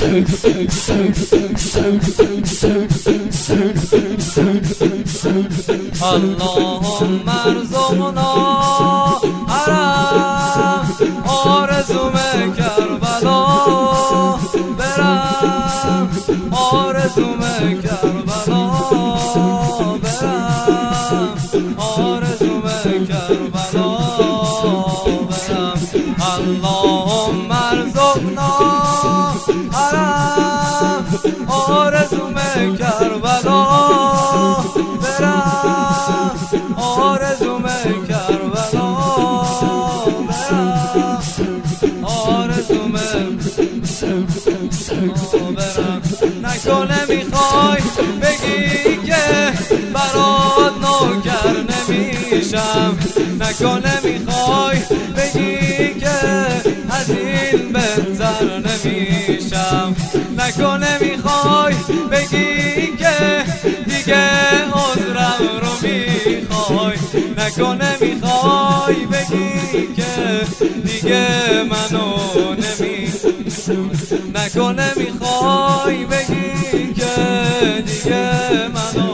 اللهم ارزقنا حرم آرزوم کربلا برم آرزوم کربلا برم آرزوم کربلا برم اللهم ارزقنا حرم آرزوم کربلا برم آرزوم کربلا برم آرزوم برم نکنه میخوای بگی که برات نوکر نمیشم نکنه میخوای بگی که از این بهتر نمیشم نکنه میخوای بگی که دیگه عذرم رو میخوای نکنه میخوای بگی که دیگه منو نکنه میخوای بگی که دیگه منو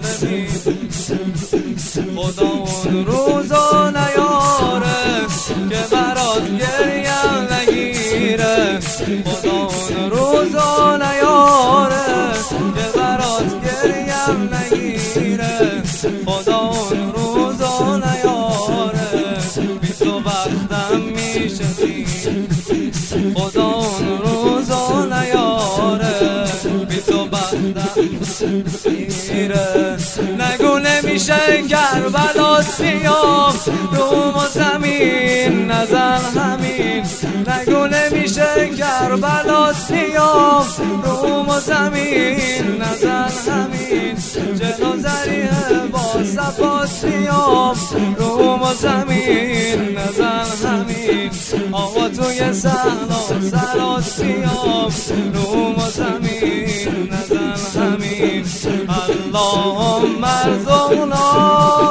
خدا اون روزا نیاره که برات گریم نگیره خدا اون روزا نیاره که برات گریم نگیره خدا اون روزا نیاره بی تو وقتم میشه خدا اون روزا نیاره بی تو وقتم میره نگو نمیشه کربلا سیام روم و زمین نزن همین نگو نمیشه کربلا سیام روم و زمین نزن همین جلو زریه با صفا سیام روم و زمین نزن همین آقا توی سلا سیام روم و زمین نزن همین اللهم ارزقنا